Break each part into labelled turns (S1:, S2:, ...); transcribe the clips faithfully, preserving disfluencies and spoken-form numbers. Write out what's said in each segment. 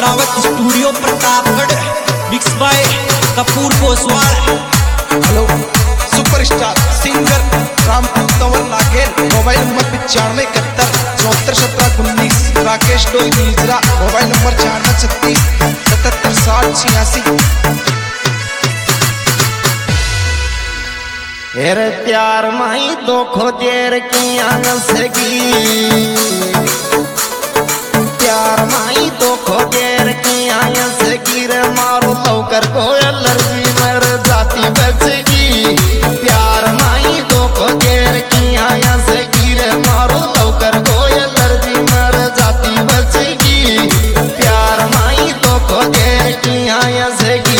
S1: Rawat studio Pratapgarh, mix by Kapoor Koswal.
S2: Hello superstar singer Rampur Tanwar लागेल, mobile number पिचानवे इकहत्तर चौहत्तर सत्रह उन्नीस। राकेश डोई नीजरा, मोबाइल नंबर छियानवे छत्तीस सतहत्तर साठ छियासी।
S3: हेरे प्यार माई दोखो देर की आंग सगी, प्यार माई दोखो देर की आंग सगी रे मारो लौकर को एलर्जी मर जाती बचगी। प्यार माई दोखो देर की आंग सगी रे मारो लौकर को एलर्जी मर जाती बचगी। प्यार माई दोखो देर की आंग सगी।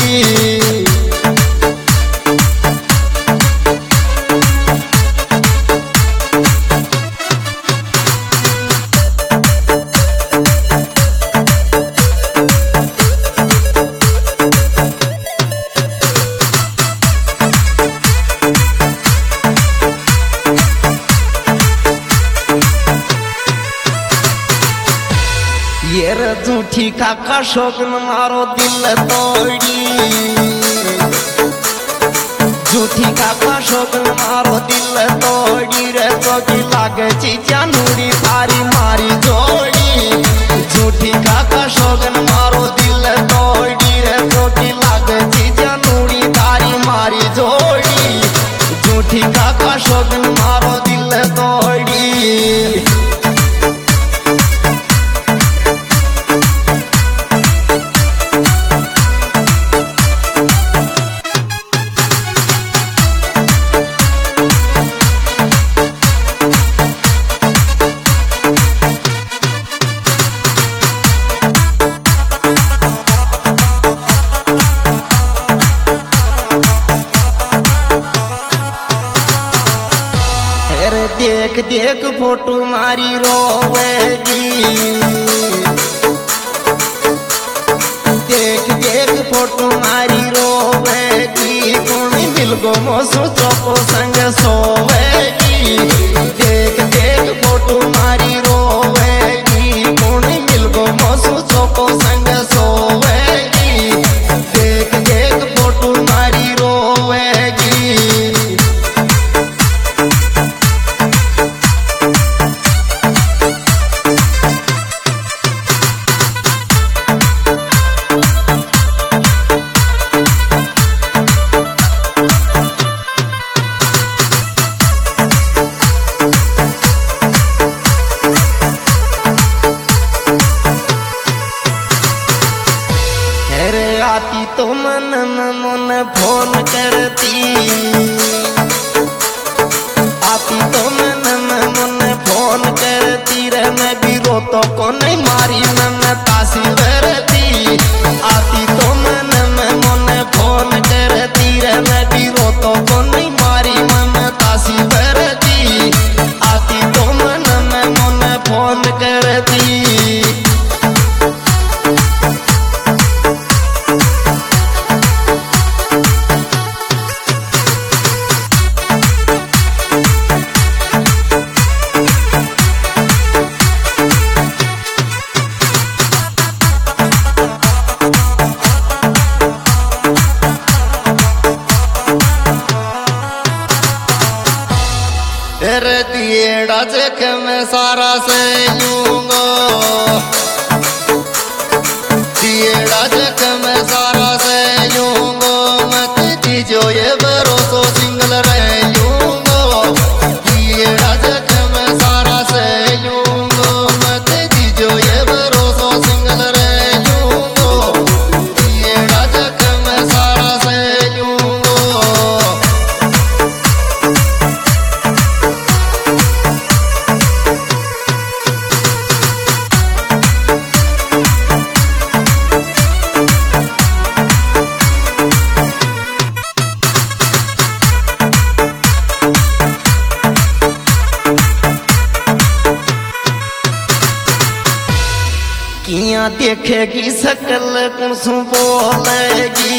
S3: ये रे झूठी काका शोकन मारो दिल तोड़ी, झूठी काका शोकन मारो दिल तोड़ी रे चौकी लागे चीचा नूरी थारी मारी जोड़ी। झूठी काका शोकन मारो दिल तोड़ी रे चौकी लागे चीचा नूरी थारी मारी जोड़ी। झूठी काका शोकन मारो दिल तोड़ी। देख देख फोटो मारी रोवेगी, देख देख फोटो मारी रोवेगी। कौन मिल गो मोसो चौको संग सोवेगी। देख देख फोटो मारी रोवेगी, कौन मिल गो मोसो चौको संग सोवेगी। देख देख फोटो मारी रोवेगी। आती तो मन मन फोन करती, आती तो मन मन फोन करती रे मैं भी रोतो को नहीं मारी मैं तासी रहती। आती तो मन मन फोन करती रे मैं भी रोतो को नहीं मारी मैं तासी रहती। आती तो मन मन फोन करती। तेरे दिएड़ा जख में सारा सहूंगा, दिएड़ा जख में सारा सहूंगा। मत दीजो ये भरोसो सिंगल रहूंगा। दिएड़ा जख में सारा सहूंगा, मत दीजो ये भरोसो सिंगल रहूंगा। दिएड़ा जख में सारा सहूंगा। किया देखेगी सकल कुसु बोलेगी,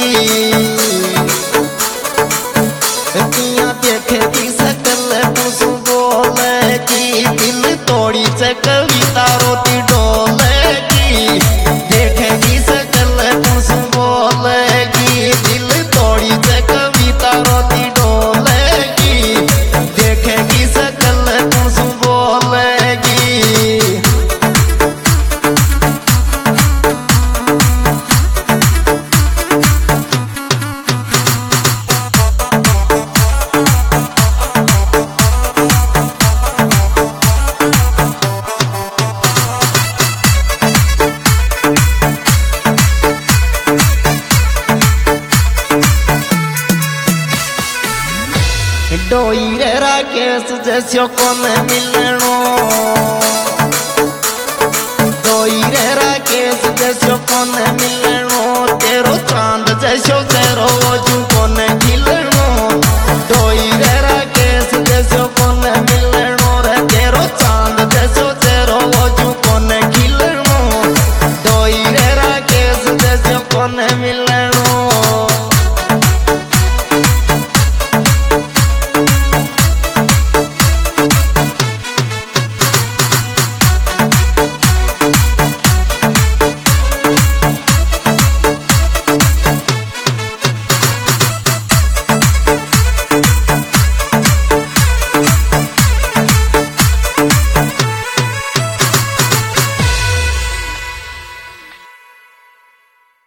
S3: किया देखेगी सकल कुसु बोलेगी। दिल तोड़ी से कविता रोती डोलेगी, देखेगी यस जैसो को मिल